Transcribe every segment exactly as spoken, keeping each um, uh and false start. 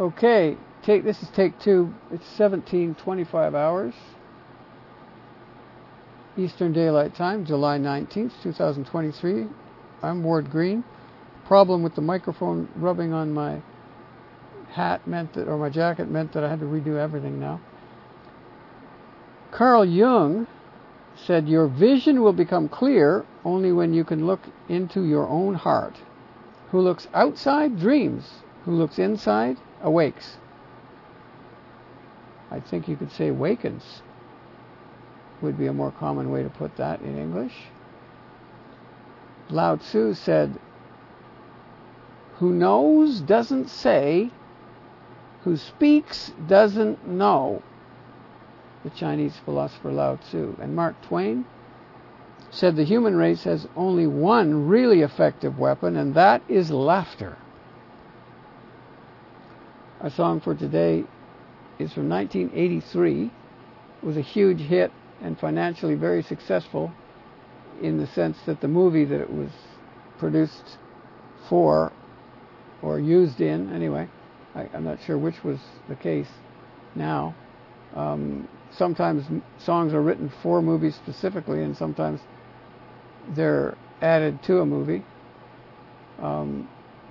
Okay, take this is take two. It's seventeen twenty-five hours. Eastern Daylight Time, July nineteenth, two thousand twenty-three. I'm Ward Green. Problem with the microphone rubbing on my hat meant that, or my jacket meant that I had to redo everything now. Carl Jung said, your vision will become clear only when you can look into your own heart. Who looks outside dreams. Who looks inside awakes. I think you could say wakens would be a more common way to put that in English. Lao Tzu said, who knows doesn't say, who speaks doesn't know. The Chinese philosopher Lao Tzu. And Mark Twain said the human race has only one really effective weapon, and that is laughter. Our song for today is from nineteen eighty-three. It was a huge hit and financially very successful in the sense that the movie that it was produced for, or used in, anyway, I, I'm not sure which was the case now. Um, sometimes songs are written for movies specifically, and sometimes they're added to a movie. Um,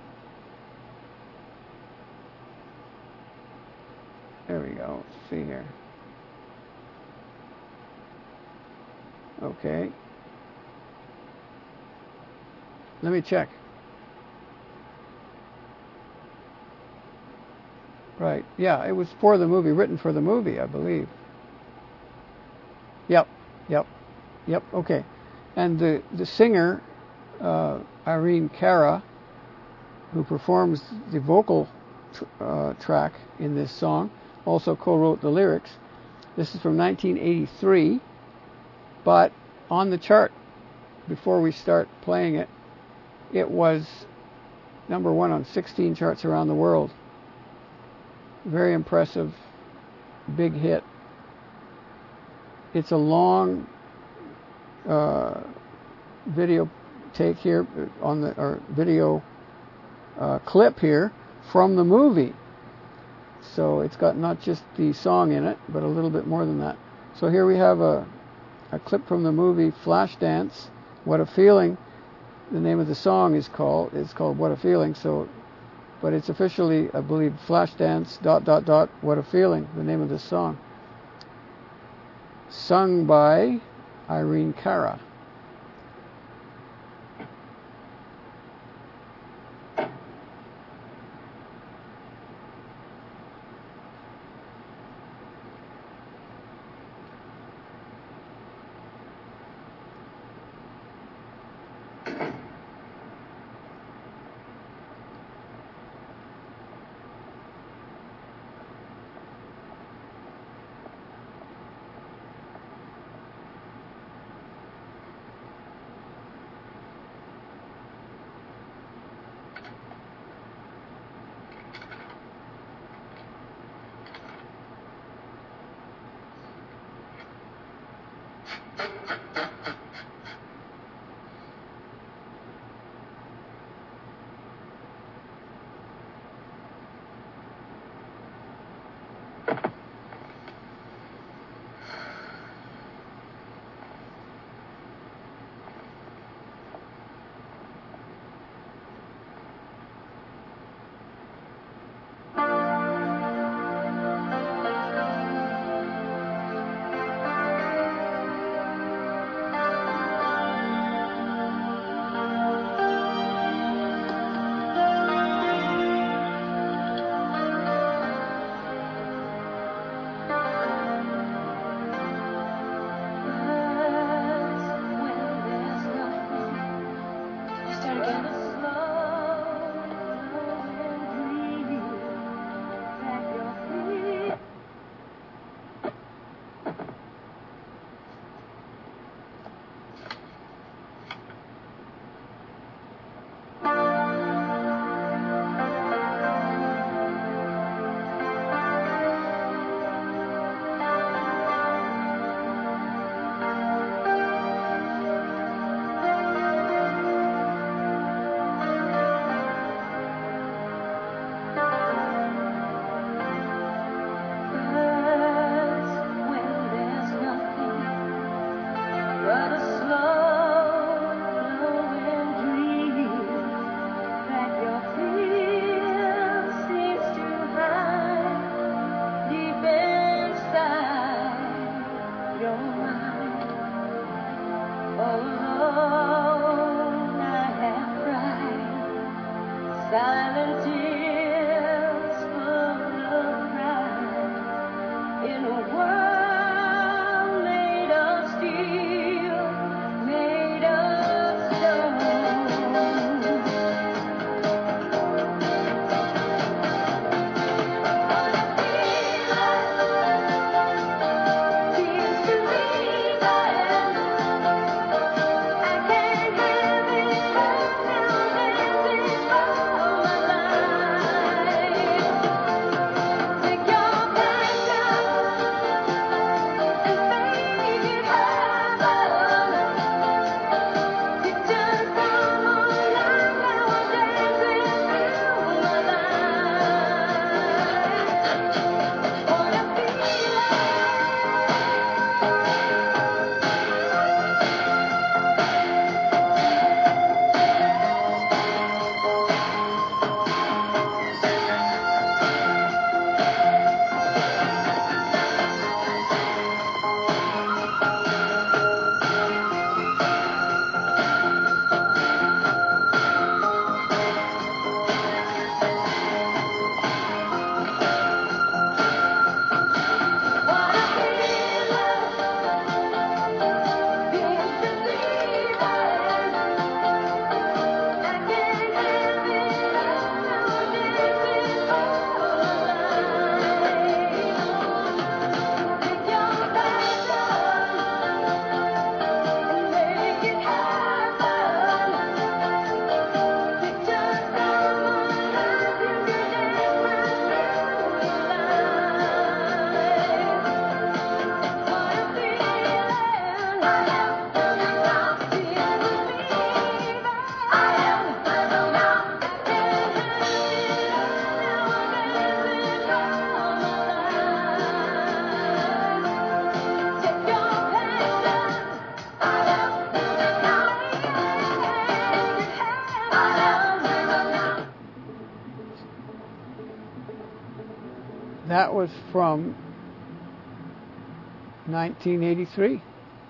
there we go. Let's see here. Okay. Let me check. Right. Yeah, it was for the movie, written for the movie, I believe. Yep. Yep. Yep. Okay. And the, the singer, uh, Irene Cara, who performs the vocal tr- uh, track in this song, also co-wrote the lyrics. This is from nineteen eighty-three, but on the chart, before we start playing it, it was number one on sixteen charts around the world. Very impressive, big hit. It's a long uh, video take here on the or video uh, clip here from the movie. So it's got not just the song in it, but a little bit more than that. So here we have a, a clip from the movie Flashdance. What a Feeling. The name of the song is called is called What a Feeling. So. But it's officially, I believe, Flashdance, dot, dot, dot, What a Feeling, the name of this song. Sung by Irene Cara. that was from nineteen eighty-three.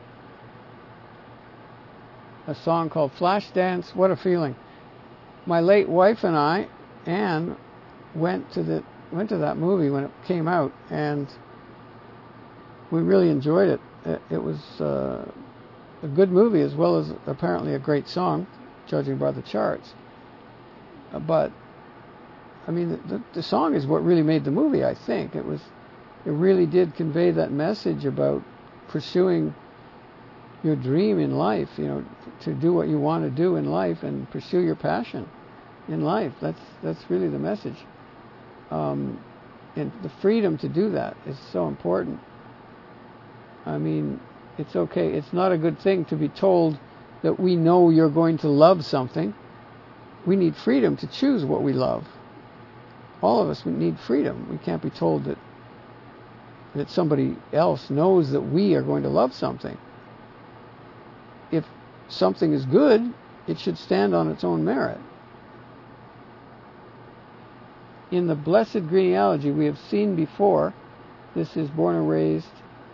A song called Flashdance, What a Feeling. My late wife and I, Anne, went to the went to that movie when it came out, and we really enjoyed it. It, it was uh, a good movie as well as apparently a great song, judging by the charts. Uh, but I mean, the, the song is what really made the movie. I think it was. It really did convey that message about pursuing your dream in life. You know, to do what you want to do in life and pursue your passion in life. That's that's really the message. Um, and the freedom to do that is so important. I mean, it's okay. It's not a good thing to be told that we know you're going to love something. We need freedom to choose what we love. All of us need freedom. We can't be told that that somebody else knows that we are going to love something. If something is good, it should stand on its own merit. In the blessed genealogy we have seen before, this is Born and Raised,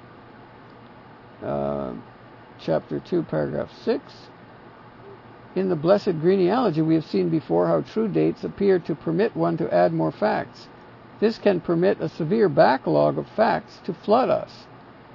uh, chapter two, paragraph six. In the blessed genealogy we have seen before how true dates appear to permit one to add more facts. This can permit a severe backlog of facts to flood us.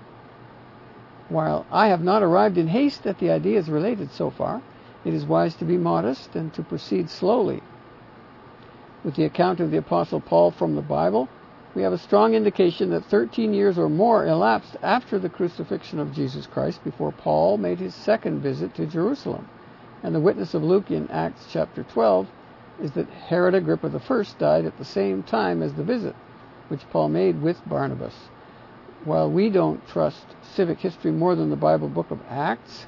While I have not arrived in haste at the ideas related so far, it is wise to be modest and to proceed slowly. With the account of the Apostle Paul from the Bible, we have a strong indication that thirteen years or more elapsed after the crucifixion of Jesus Christ before Paul made his second visit to Jerusalem. And the witness of Luke in Acts chapter twelve is that Herod Agrippa the First died at the same time as the visit, which Paul made with Barnabas. While we don't trust civic history more than the Bible book of Acts,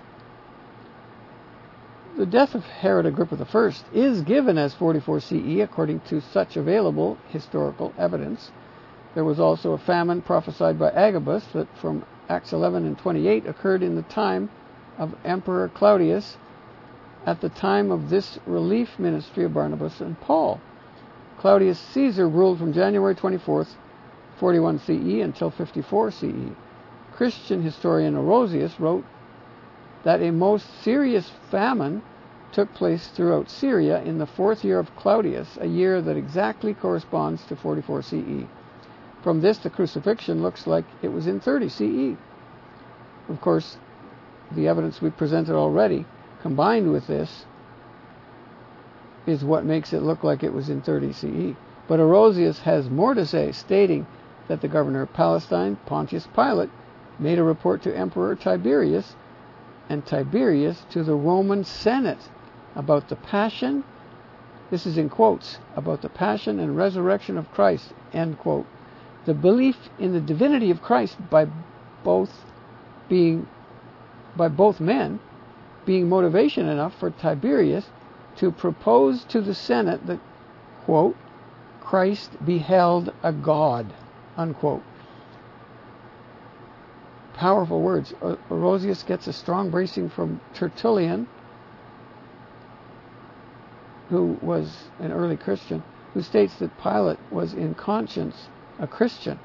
the death of Herod Agrippa the First is given as forty-four C E according to such available historical evidence. There was also a famine prophesied by Agabus that from Acts eleven and twenty-eight occurred in the time of Emperor Claudius, at the time of this relief ministry of Barnabas and Paul. Claudius Caesar ruled from January twenty-fourth, forty-one C E until fifty-four C E. Christian historian Orosius wrote that a most serious famine took place throughout Syria in the fourth year of Claudius, a year that exactly corresponds to forty-four C E. From this, the crucifixion looks like it was in thirty C E. Of course, the evidence we presented already, combined with this, is what makes it look like it was in thirty C E. But Orosius has more to say, stating that the governor of Palestine, Pontius Pilate, made a report to Emperor Tiberius, and Tiberius to the Roman Senate about the passion, this is in quotes, about the passion and resurrection of Christ, end quote. The belief in the divinity of Christ by both being, by both men, being motivation enough for Tiberius to propose to the Senate that, quote, Christ beheld a God, unquote. Powerful words. Orosius gets a strong bracing from Tertullian, who was an early Christian, who states that Pilate was in conscience a Christian.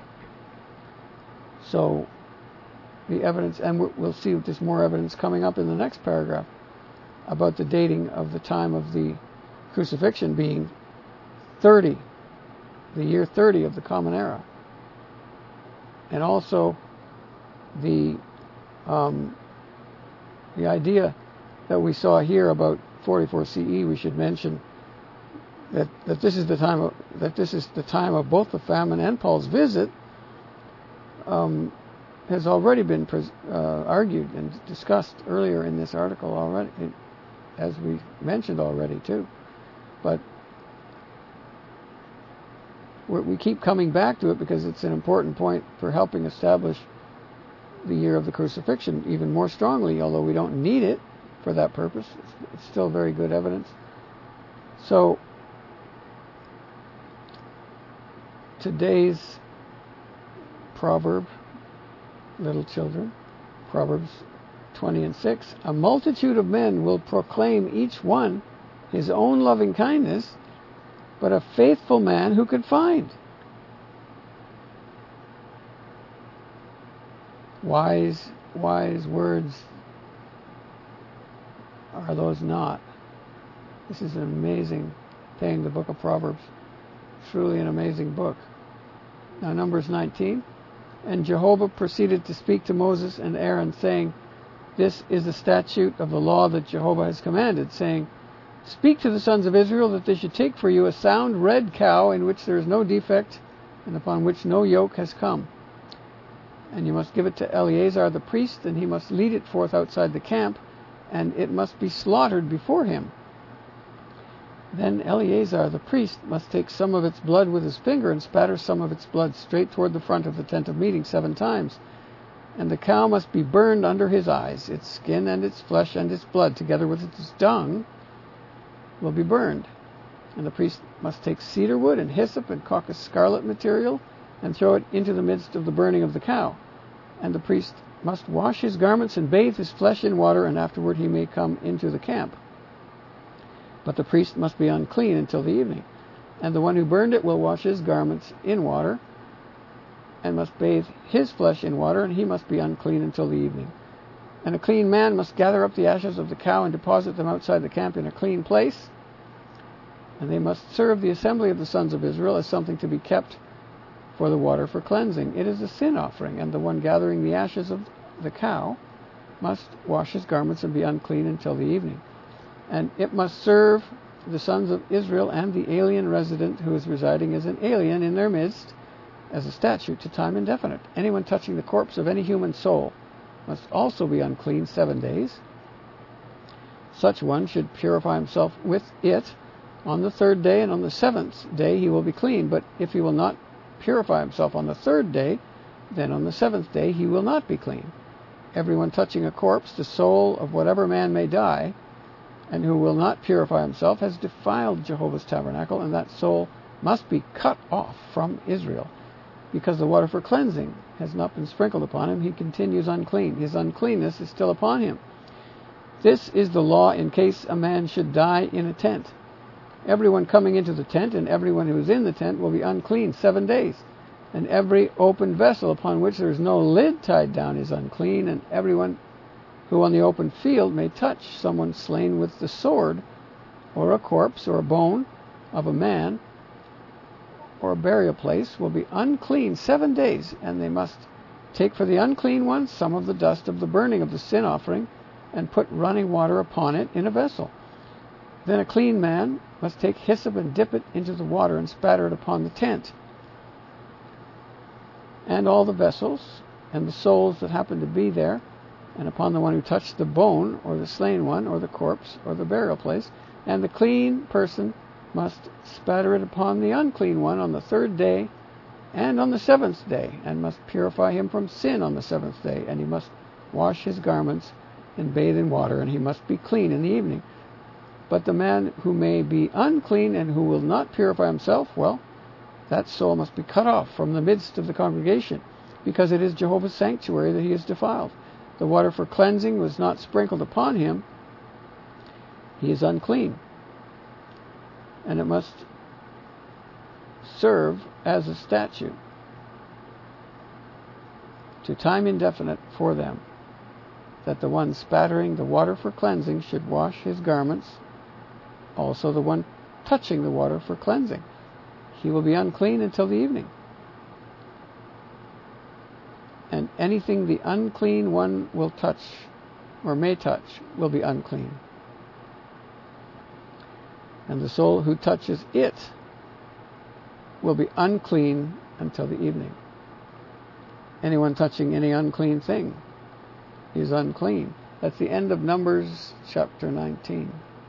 So the evidence, and we'll see there's more evidence coming up in the next paragraph about the dating of the time of the crucifixion being thirty, the year thirty of the Common Era. And also the um, the idea that we saw here about forty-four C E, we should mention that, that this is the time of, that this is the time of both the famine and Paul's visit, um, has already been pres- uh, argued and discussed earlier in this article already, as we mentioned already too. But we're, we keep coming back to it because it's an important point for helping establish the year of the crucifixion even more strongly, although we don't need it for that purpose. It's, it's still very good evidence. So today's proverb, little children, Proverbs twenty and six, a multitude of men will proclaim each one his own loving kindness, but a faithful man who could find? Wise, wise words are those not? This is an amazing thing, the book of Proverbs. Truly an amazing book. Now, Numbers nineteen. And Jehovah proceeded to speak to Moses and Aaron, saying, This is the statute of the law that Jehovah has commanded, saying, Speak to the sons of Israel that they should take for you a sound red cow in which there is no defect, and upon which no yoke has come. And you must give it to Eleazar the priest, and he must lead it forth outside the camp, and it must be slaughtered before him. Then Eleazar the priest must take some of its blood with his finger and spatter some of its blood straight toward the front of the tent of meeting seven times. And the cow must be burned under his eyes. Its skin and its flesh and its blood, together with its dung, will be burned. And the priest must take cedar wood and hyssop and caucus scarlet material and throw it into the midst of the burning of the cow. And the priest must wash his garments and bathe his flesh in water, and afterward he may come into the camp. But the priest must be unclean until the evening. And the one who burned it will wash his garments in water, and must bathe his flesh in water, and he must be unclean until the evening. And a clean man must gather up the ashes of the cow and deposit them outside the camp in a clean place. And they must serve the assembly of the sons of Israel as something to be kept for the water for cleansing. It is a sin offering, and the one gathering the ashes of the cow must wash his garments and be unclean until the evening. And it must serve the sons of Israel and the alien resident who is residing as an alien in their midst as a statute to time indefinite. Anyone touching the corpse of any human soul must also be unclean seven days. Such one should purify himself with it on the third day, and on the seventh day he will be clean. But if he will not purify himself on the third day, then on the seventh day he will not be clean. Everyone touching a corpse, the soul of whatever man may die, and who will not purify himself, has defiled Jehovah's tabernacle, and that soul must be cut off from Israel. Because the water for cleansing has not been sprinkled upon him, he continues unclean. His uncleanness is still upon him. This is the law in case a man should die in a tent. Everyone coming into the tent and everyone who is in the tent will be unclean seven days. And every open vessel upon which there is no lid tied down is unclean, and everyone who on the open field may touch someone slain with the sword, or a corpse, or a bone of a man, or a burial place, will be unclean seven days, and they must take for the unclean one some of the dust of the burning of the sin offering, and put running water upon it in a vessel. Then a clean man must take hyssop and dip it into the water and spatter it upon the tent, and all the vessels, and the souls that happen to be there, and upon the one who touched the bone, or the slain one, or the corpse, or the burial place. And the clean person must spatter it upon the unclean one on the third day, and on the seventh day, and must purify him from sin on the seventh day. And he must wash his garments and bathe in water, and he must be clean in the evening. But the man who may be unclean and who will not purify himself, well, that soul must be cut off from the midst of the congregation, because it is Jehovah's sanctuary that he is defiled. The water for cleansing was not sprinkled upon him. He is unclean. And it must serve as a statute to time indefinite for them, that the one spattering the water for cleansing should wash his garments, also the one touching the water for cleansing. He will be unclean until the evening. And anything the unclean one will touch, or may touch, will be unclean. And the soul who touches it will be unclean until the evening. Anyone touching any unclean thing is unclean. That's the end of Numbers chapter nineteen.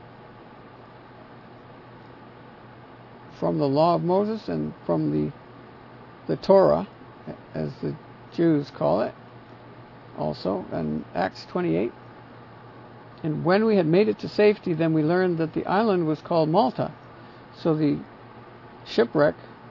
From the law of Moses and from the the Torah, as the Jews call it, also, and Acts twenty-eight. And when we had made it to safety, then we learned that the island was called Malta. So the shipwreck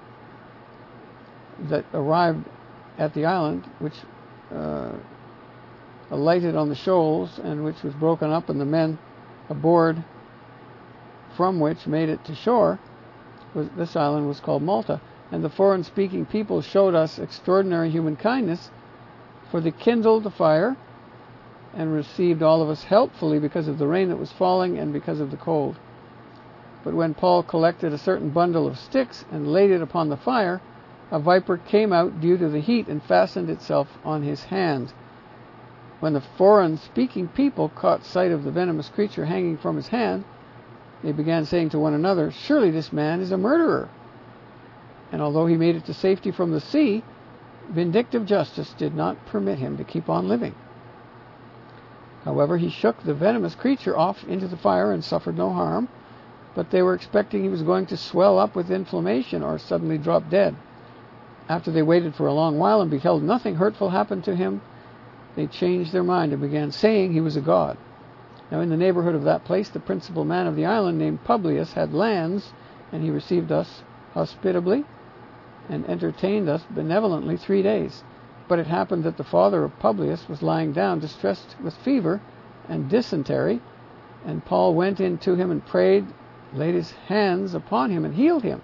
that arrived at the island, which uh, alighted on the shoals and which was broken up, and the men aboard from which made it to shore, was, this island was called Malta. And the foreign-speaking people showed us extraordinary human kindness, For they kindled the fire and received all of us helpfully because of the rain that was falling and because of the cold. But when Paul collected a certain bundle of sticks and laid it upon the fire, a viper came out due to the heat and fastened itself on his hand. When the foreign-speaking people caught sight of the venomous creature hanging from his hand, they began saying to one another, "Surely this man is a murderer." And although he made it to safety from the sea, vindictive justice did not permit him to keep on living. However, he shook the venomous creature off into the fire and suffered no harm, but they were expecting he was going to swell up with inflammation or suddenly drop dead. After they waited for a long while and beheld nothing hurtful happen to him, they changed their mind and began saying he was a god. Now in the neighborhood of that place, the principal man of the island, named Publius, had lands, and he received us hospitably and entertained us benevolently three days. But it happened that the father of Publius was lying down, distressed with fever and dysentery, and Paul went in to him and prayed, laid his hands upon him, and healed him.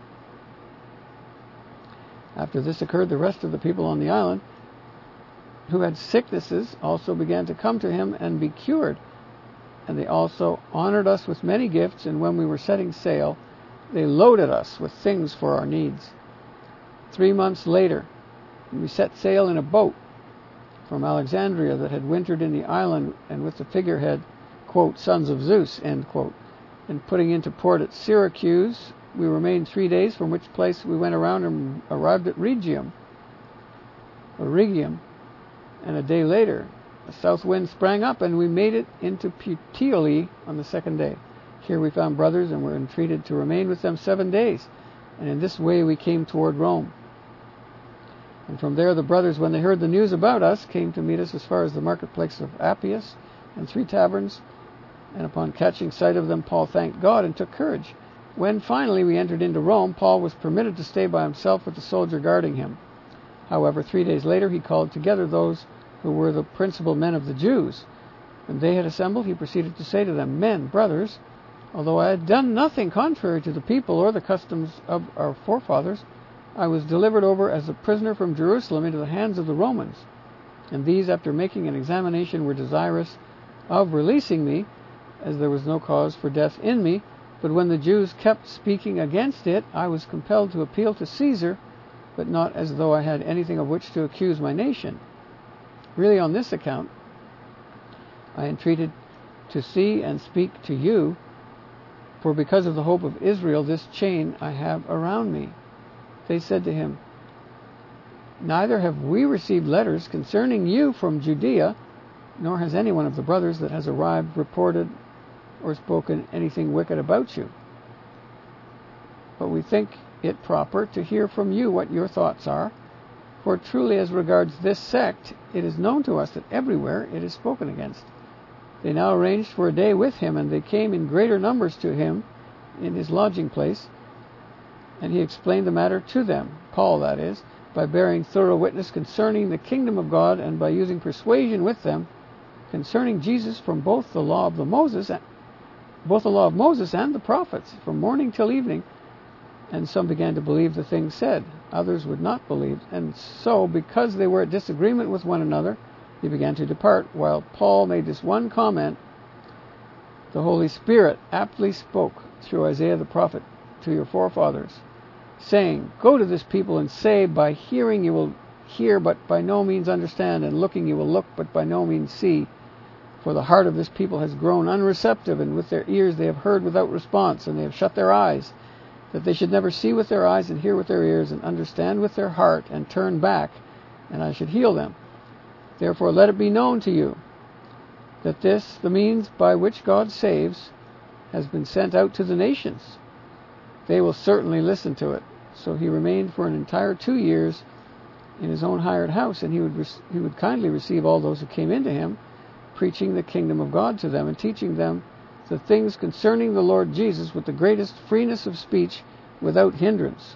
After this occurred, the rest of the people on the island who had sicknesses also began to come to him and be cured. And they also honored us with many gifts, and when we were setting sail, they loaded us with things for our needs. Three months later, we set sail in a boat from Alexandria that had wintered in the island, and with the figurehead, quote, "Sons of Zeus," end quote. And putting into port at Syracuse, we remained three days, from which place we went around and arrived at Rhegium, or Rhegium, and a day later, a south wind sprang up, and we made it into Puteoli on the second day. Here we found brothers, and were entreated to remain with them seven days, and in this way we came toward Rome. And from there the brothers, when they heard the news about us, came to meet us as far as the marketplace of Appius and Three Taverns, and upon catching sight of them, Paul thanked God and took courage. When finally we entered into Rome, Paul was permitted to stay by himself with the soldier guarding him. However, three days later he called together those who were the principal men of the Jews. When they had assembled, he proceeded to say to them, "Men, brothers, although I had done nothing contrary to the people or the customs of our forefathers, I was delivered over as a prisoner from Jerusalem into the hands of the Romans. And these, after making an examination, were desirous of releasing me, as there was no cause for death in me. But when the Jews kept speaking against it, I was compelled to appeal to Caesar, but not as though I had anything of which to accuse my nation. Really, on this account, I entreated to see and speak to you, for because of the hope of Israel, this chain I have around me." They said to him, "Neither have we received letters concerning you from Judea, nor has any one of the brothers that has arrived reported or spoken anything wicked about you. But we think it proper to hear from you what your thoughts are, for truly as regards this sect, it is known to us that everywhere it is spoken against." They now arranged for a day with him, and they came in greater numbers to him in his lodging place, and he explained the matter to them, Paul that is, by bearing thorough witness concerning the kingdom of God, and by using persuasion with them concerning Jesus from both the law of the Moses, both the law of Moses and the prophets, from morning till evening. And some began to believe the things said, others would not believe. And so, because they were at disagreement with one another, they began to depart, while Paul made this one comment: "The Holy Spirit aptly spoke through Isaiah the prophet to your forefathers, saying, Go to this people and say, by hearing you will hear, but by no means understand, and looking you will look, but by no means see. For the heart of this people has grown unreceptive, and with their ears they have heard without response, and they have shut their eyes, that they should never see with their eyes, and hear with their ears, and understand with their heart, and turn back, and I should heal them. Therefore let it be known to you that this, the means by which God saves, has been sent out to the nations. They will certainly listen to it." So he remained for an entire two years in his own hired house, and he would re- he would kindly receive all those who came into him, preaching the kingdom of God to them, and teaching them the things concerning the Lord Jesus with the greatest freeness of speech, without hindrance.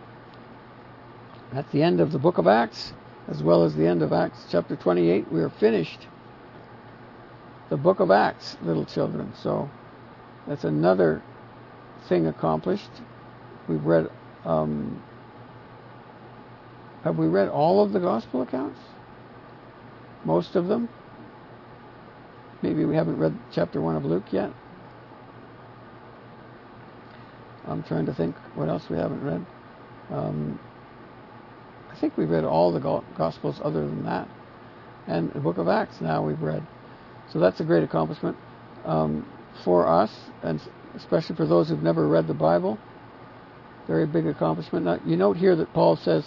At the end of the book of Acts, as well as the end of Acts chapter twenty-eight, we are finished the book of Acts, little children. So that's another thing accomplished. We've read, um, have we read all of the gospel accounts? most of them. Maybe we haven't read chapter one of Luke yet. I'm trying to think what else we haven't read. Um, I think we've read all the Gospels other than that. And the book of Acts now we've read. So that's a great accomplishment um, for us, and especially for those who've never read the Bible. Very big accomplishment. Now, you note here that Paul says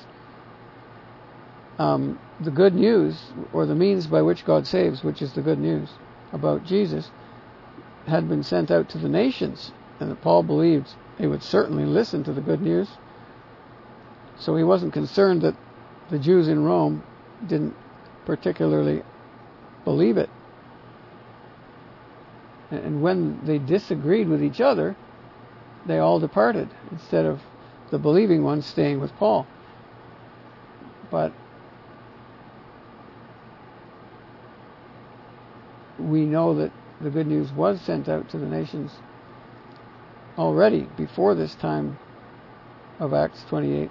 um, the good news, or the means by which God saves, which is the good news about Jesus, had been sent out to the nations, and that Paul believed they would certainly listen to the good news. So he wasn't concerned that the Jews in Rome didn't particularly believe it. And when they disagreed with each other, they all departed, instead of the believing ones staying with Paul. But we know that the good news was sent out to the nations already before this time of Acts twenty-eight.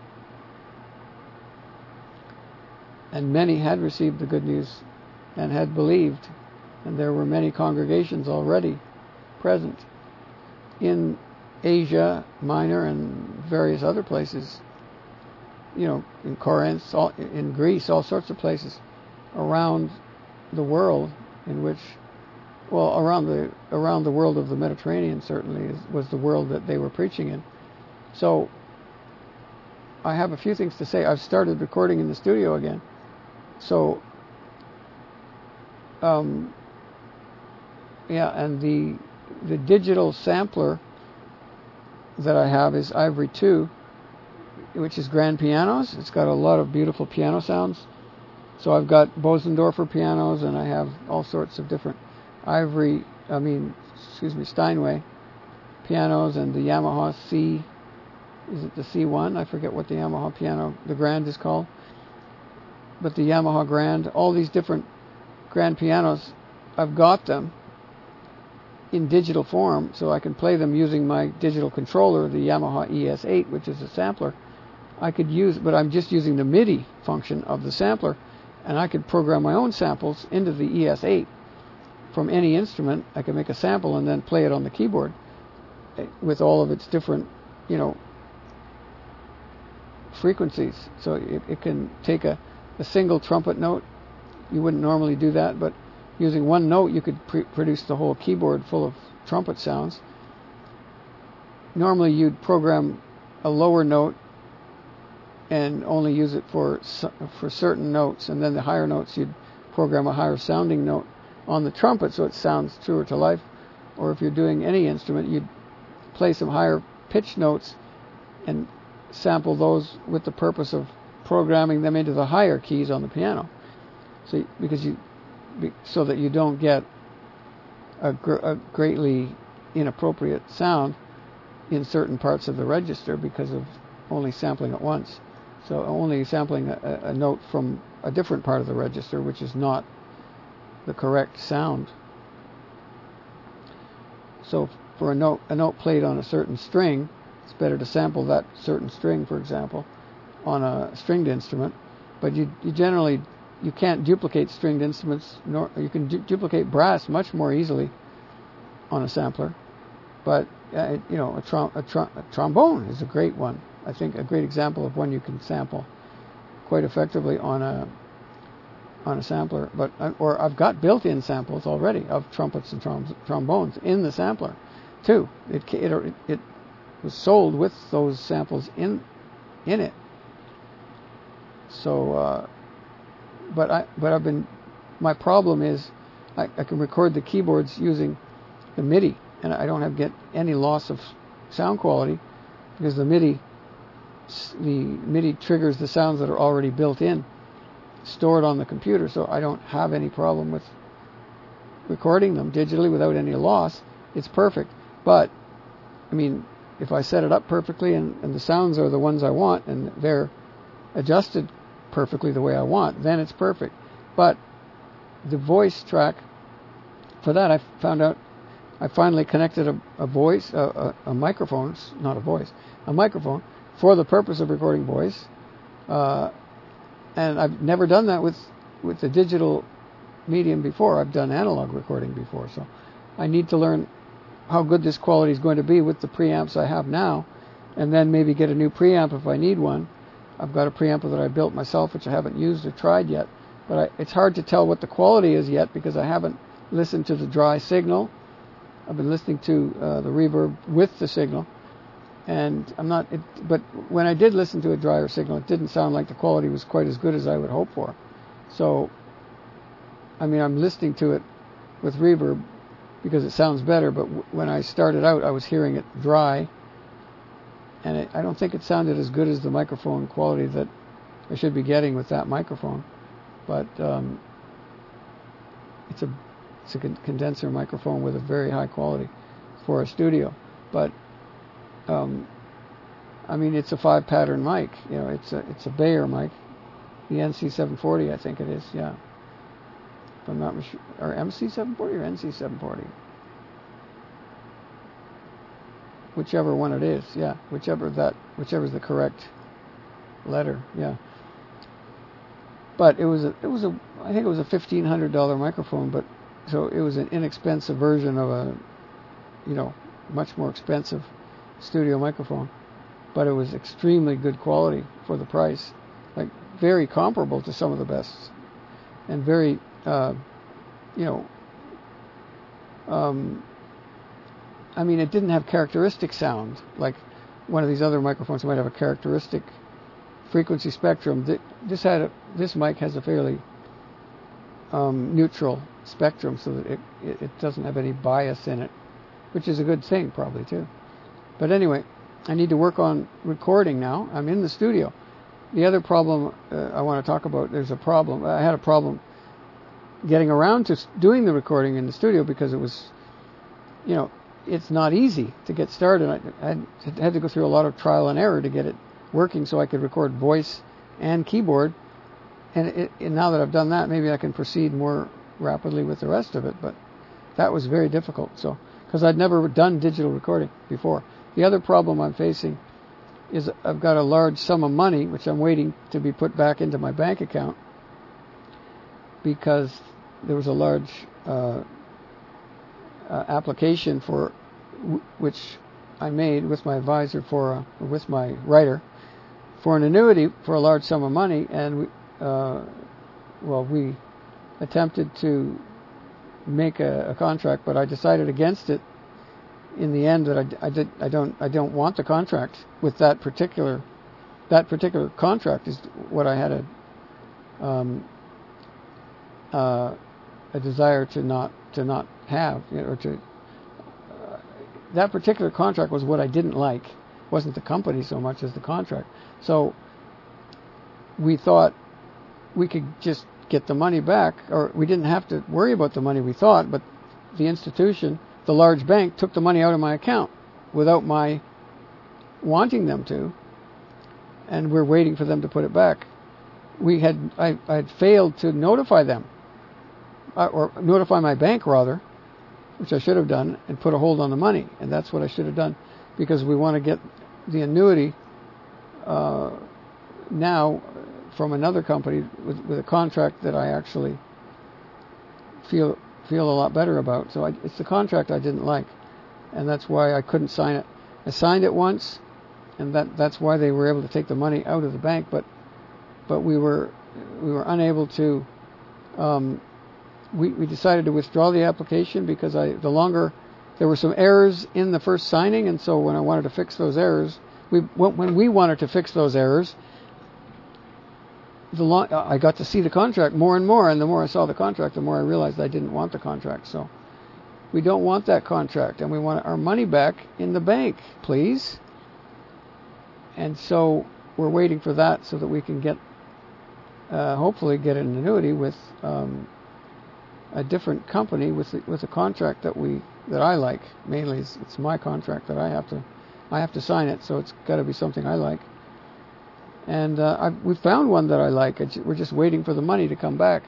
And many had received the good news and had believed, and there were many congregations already present in Asia Minor and various other places, you know, in Corinth, in Greece, all sorts of places around the world, in which, well, around the around the world of the Mediterranean certainly is, was the world that they were preaching in. So I have a few things to say. I've started recording in the studio again. So, um, yeah, and the the digital sampler that I have is Ivory two, which is grand pianos. It's got a lot of beautiful piano sounds. So I've got Bosendorfer pianos, and I have all sorts of different Ivory, I mean, excuse me, Steinway pianos, and the Yamaha C, is it the C one? I forget what the Yamaha piano, the grand is called. But the Yamaha Grand, all these different grand pianos, I've got them in digital form, so I can play them using my digital controller, the Yamaha E S eight, which is a sampler. I could use, but I'm just using the MIDI function of the sampler, and I could program my own samples into the E S eight from any instrument. I can make a sample and then play it on the keyboard with all of its different, you know, frequencies. So it, it can take a a single trumpet note. You wouldn't normally do that, but using one note you could pre- produce the whole keyboard full of trumpet sounds. Normally you'd program a lower note and only use it for for certain notes, and then the higher notes you'd program a higher sounding note on the trumpet so it sounds truer to life. Or if you're doing any instrument, you'd play some higher pitch notes and sample those with the purpose of programming them into the higher keys on the piano, so because you, so that you don't get a, gr- a greatly inappropriate sound in certain parts of the register because of only sampling it once. So only sampling a, a note from a different part of the register, which is not the correct sound. So for a note, a note played on a certain string, it's better to sample that certain string, for example, on a stringed instrument. But you, you generally, you can't duplicate stringed instruments, nor you can du- duplicate brass much more easily on a sampler. But uh, you know, a, trom- a, trom- a trombone is a great one. I think a great example of one you can sample quite effectively on a on a sampler. But or I've got built-in samples already of trumpets and trom- trombones in the sampler too. It, it it was sold with those samples in in it. So, uh, but I, but I've been, my problem is, I, I can record the keyboards using the MIDI, and I don't have get any loss of sound quality because the MIDI, the MIDI triggers the sounds that are already built in, stored on the computer. So I don't have any problem with recording them digitally without any loss. It's perfect. But I mean, if I set it up perfectly and, and the sounds are the ones I want and they're adjusted perfectly the way I want, then it's perfect. But the voice track, for that I found out, I finally connected a, a voice, a, a, a microphone, not a voice, a microphone, for the purpose of recording voice. Uh, and I've never done that with, with the digital medium before. I've done analog recording before, so I need to learn how good this quality is going to be with the preamps I have now, and then maybe get a new preamp if I need one. I've got a preamp that I built myself, which I haven't used or tried yet, but I, it's hard to tell what the quality is yet because I haven't listened to the dry signal. I've been listening to uh, the reverb with the signal, and I'm not. It, but when I did listen to a drier signal, it didn't sound like the quality was quite as good as I would hope for. So, I mean, I'm listening to it with reverb because it sounds better. But w- when I started out, I was hearing it dry, and it, I don't think it sounded as good as the microphone quality that I should be getting with that microphone. But um, it's a It's a condenser microphone with a very high quality for a studio. But, um, I mean, it's a five pattern mic. You know, it's a it's a Bayer mic, the N C seven forty, I think it is. Yeah, if I'm not sure, or M C seven forty or N C seven forty, whichever one it is. Yeah, whichever that whichever is the correct letter. Yeah. But it was a it was a I think it was a fifteen hundred dollar microphone, but. So it was an inexpensive version of a, you know, much more expensive studio microphone, but it was extremely good quality for the price, like very comparable to some of the best, and very, uh, you know, um, I mean, it didn't have characteristic sound like one of these other microphones might have a characteristic frequency spectrum. This had a, this mic has a fairly um, neutral spectrum, so that it, it, it doesn't have any bias in it, which is a good thing probably too. But anyway, I need to work on recording now. I'm in the studio. The other problem uh, I want to talk about, there's a problem. I had a problem getting around to doing the recording in the studio because it was, you know, it's not easy to get started. I, I had to go through a lot of trial and error to get it working so I could record voice and keyboard. And, it, and now that I've done that, maybe I can proceed more rapidly with the rest of it, but that was very difficult. So, because I'd never done digital recording before. The other problem I'm facing is I've got a large sum of money which I'm waiting to be put back into my bank account because there was a large uh, uh, application for w- which I made with my advisor for a, or with my writer for an annuity for a large sum of money, and we, uh, well we attempted to make a, a contract, but I decided against it in the end. That I, I did I don't I don't want the contract with that particular that particular contract is what I had a um, uh, a desire to not to not have, you know, or to uh, that particular contract was what I didn't like. It wasn't the company so much as the contract. So we thought we could just get the money back, or we didn't have to worry about the money, we thought, but the institution, the large bank, took the money out of my account without my wanting them to, and we're waiting for them to put it back. We had I I had failed to notify them, uh, or notify my bank rather, which I should have done, and put a hold on the money, and that's what I should have done, because we want to get the annuity uh, now from another company with, with a contract that I actually feel feel a lot better about. So I, it's the contract I didn't like, and that's why I couldn't sign it. I signed it once, and that that's why they were able to take the money out of the bank. But but we were we were unable to. Um, we we decided to withdraw the application because I the longer there were some errors in the first signing, and so when I wanted to fix those errors, we when we wanted to fix those errors. The long, I got to see the contract more and more, and the more I saw the contract, the more I realized I didn't want the contract. So we don't want that contract, and we want our money back in the bank, please. And so we're waiting for that so that we can get, uh, hopefully get an annuity with um, a different company with the, with a contract that we that I like. Mainly, it's, it's my contract that I have to I have to sign it, so it's got to be something I like. And uh, I, we found one that I like. It's, we're just waiting for the money to come back.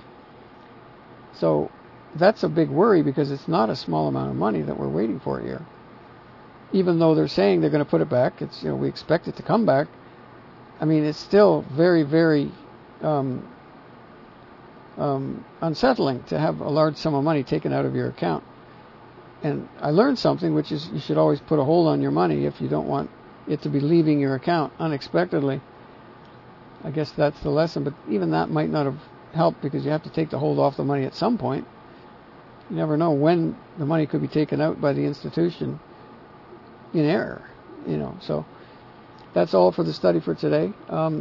So that's a big worry because it's not a small amount of money that we're waiting for here. Even though they're saying they're going to put it back, it's you know we expect it to come back. I mean, it's still very, very um, um, unsettling to have a large sum of money taken out of your account. And I learned something, which is you should always put a hold on your money if you don't want it to be leaving your account unexpectedly. I guess that's the lesson, but even that might not have helped because you have to take the hold off the money at some point. You never know when the money could be taken out by the institution in error, you know. So that's all for the study for today. Um,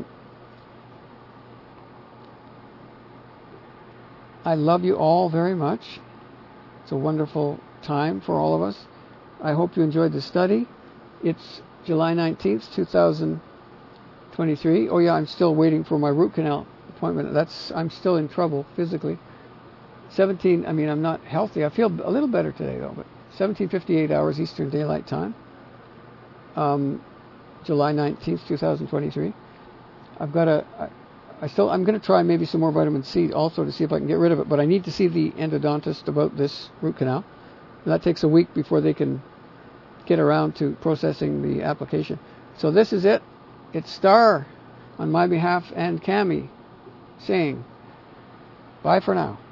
I love you all very much. It's a wonderful time for all of us. I hope you enjoyed the study. It's July nineteenth, two thousand twenty-three. Oh yeah, I'm still waiting for my root canal appointment. That's I'm still in trouble physically. seventeen, I mean, I'm not healthy. I feel a little better today though, but seventeen fifty-eight hours Eastern Daylight Time. Um, July nineteenth, two thousand twenty-three. I've got a, I, I still, I'm going to try maybe some more vitamin C also to see if I can get rid of it, but I need to see the endodontist about this root canal. And that takes a week before they can get around to processing the application. So this is it. It's Star on my behalf and Cami saying bye for now.